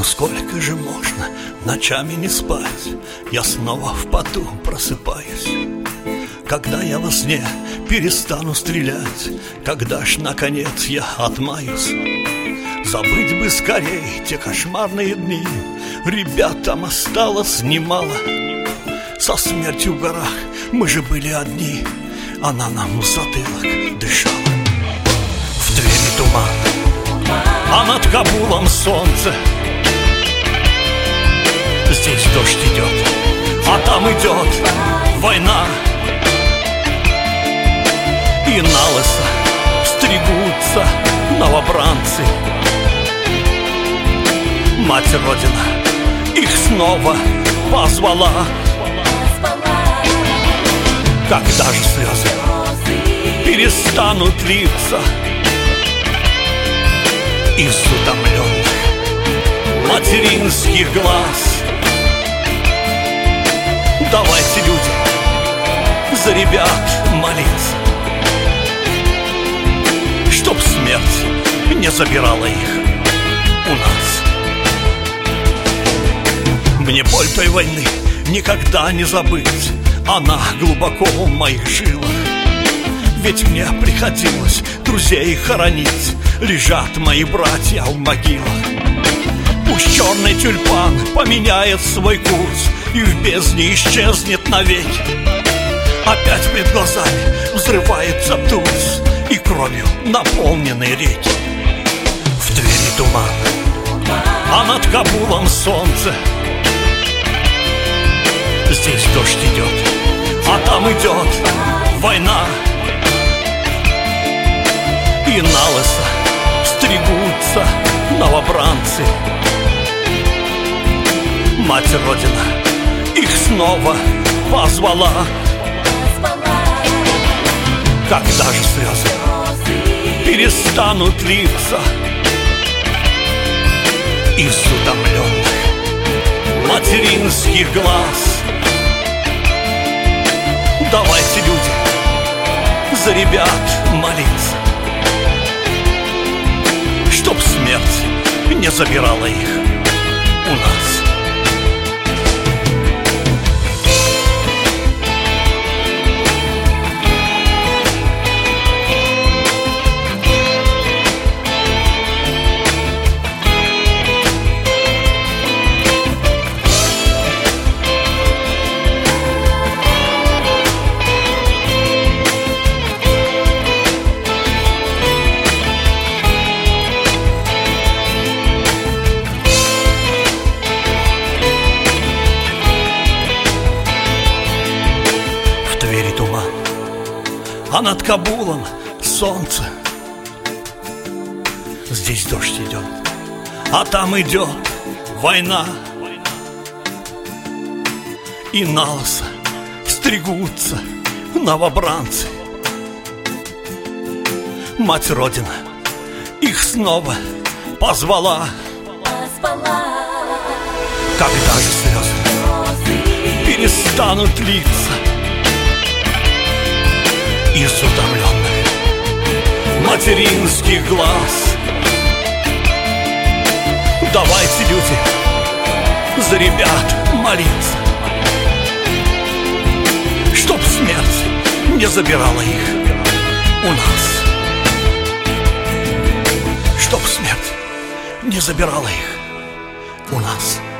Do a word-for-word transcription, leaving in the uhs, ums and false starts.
Но сколько же можно ночами не спать? Я снова в поту просыпаюсь. Когда я во сне перестану стрелять? Когда ж наконец я отмаюсь? Забыть бы скорей те кошмарные дни. Ребятам осталось немало. Со смертью в горах мы же были одни. Она нам в затылок дышала. В Твери туман, а над Кабулом солнце. Здесь дождь идет, а там идет война. И налысо стригутся новобранцы. Мать Родина их снова позвала. Когда же слезы перестанут литься из утомленных материнских глаз? Давайте, люди, за ребят молиться, чтоб смерть не забирала их у нас. Мне боль той войны никогда не забыть. Она глубоко в моих жилах. Ведь мне приходилось друзей хоронить. Лежат мои братья в могилах. Пусть черный тюльпан поменяет свой курс и в бездне исчезнет навеки. Опять пред глазами взрывается Тульс и кровью наполнены реки. В Твери туман, а над Кабулом солнце. Здесь дождь идет, а там идет война. И налысо стригутся новобранцы. Мать Родина их снова позвала. Когда же слезы перестанут литься из утомленных материнских глаз? Давайте, люди, за ребят молиться, чтоб смерть не забирала их у нас. А над Кабулом солнце. Здесь дождь идет, а там идет война. И налысо стригутся новобранцы. Мать Родина их снова позвала. Когда же слезы перестанут литься из утомленных материнских глаз? Давайте, люди, за ребят молиться, чтоб смерть не забирала их у нас. Чтоб смерть не забирала их у нас.